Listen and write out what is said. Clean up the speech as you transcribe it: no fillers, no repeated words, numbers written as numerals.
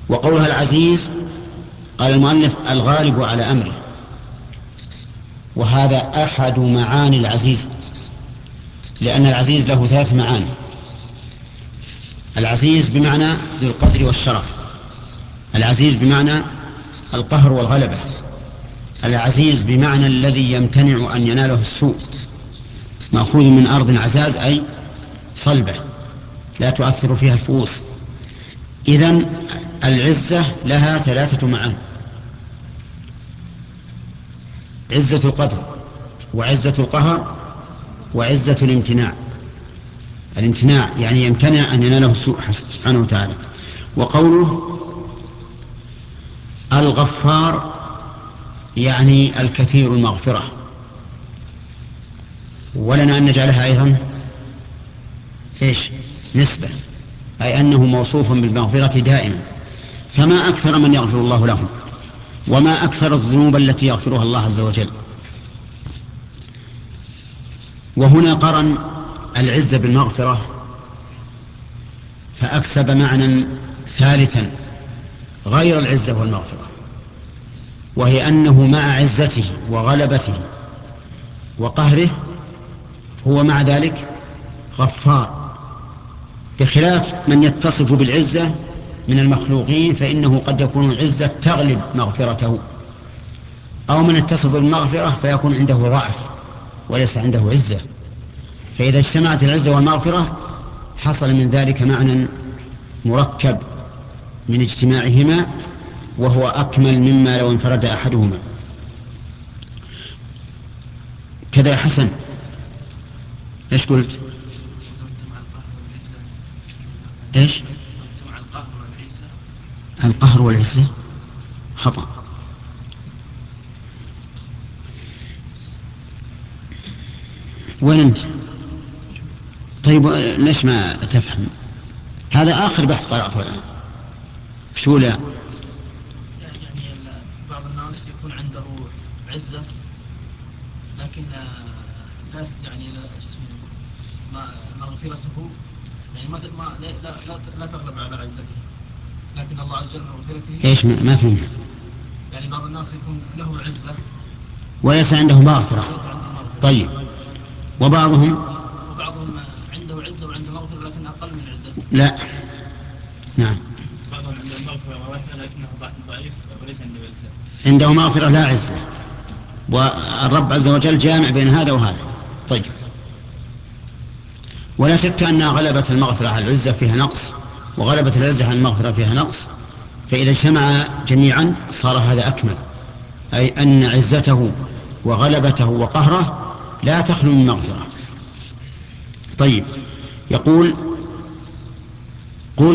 وقولها العزيز قال المؤلف الغالب على أمره، وهذا أحد معاني العزيز، لأن العزيز له 3 معاني. العزيز بمعنى ذو القدر والشرف، العزيز بمعنى القهر والغلبة، العزيز بمعنى الذي يمتنع أن يناله السوء، مأخوذ من أرض عزاز أي صلبة لا تؤثر فيها الفؤوس. إذن العزة لها 3 معاني: عزة القدر، وعزة القهر، وعزة الامتناع. الامتناع يعني يمتنع أن يناله السوء سبحانه وتعالى. وقوله الغفار يعني الكثير المغفرة، ولنا أن نجعلها أيضا نسبة، أي أنه موصوف بالمغفرة دائما. فما أكثر من يغفر الله لهم، وما أكثر الذنوب التي يغفرها الله عز وجل. وهنا قرن العزة بالمغفرة فأكسب معنى ثالثا غير العزة والمغفرة، وهي أنه مع عزته وغلبته وقهره هو مع ذلك غفار، بخلاف من يتصف بالعزة من المخلوقين، فإنه قد يكون العزة تغلب مغفرته، أو من يتصف بالمغفرة فيكون عنده ضعف وليس عنده عزة. فإذا اجتمعت العزة والمغفرة حصل من ذلك معنى مركب من اجتماعهما، وهو أكمل مما لو انفرد أحدهما. كذا يا حسن، ايش قلت؟ ايش؟ القهر والعزة خطأ. وين أنت؟ طيب ليش ما تفهم؟ هذا آخر بحث قرأته الآن في شو لا؟ يعني بعض الناس يكون عنده عزة لكن لا يعني مغفرته يعني ما لا تغلب على عزته، لكن الله عز وجل مغفرته. ايش ما فهمت؟ يعني بعض الناس يكون له عزة وليس عنده مغفرة. وليس عنده مغفرة. طيب وبعضهم عنده عزة وعنده مغفرة لكن أقل من عزته. لا. نعم. بعضهم عنده مغفرة ووحدة لكنه ضعيف وليس عنده عزة. عنده مغفرة لا عزة، والرب عز وجل جامع بين هذا وهذا. طيب، ولا شك أن غلبة المغفرة على العزة فيها نقص، وغلبة العزة على المغفرة فيها نقص، فإذا اجتمع جميعا صار هذا أكمل، أي أن عزته وغلبته وقهره لا تخلو من مغفرة. طيب، يقول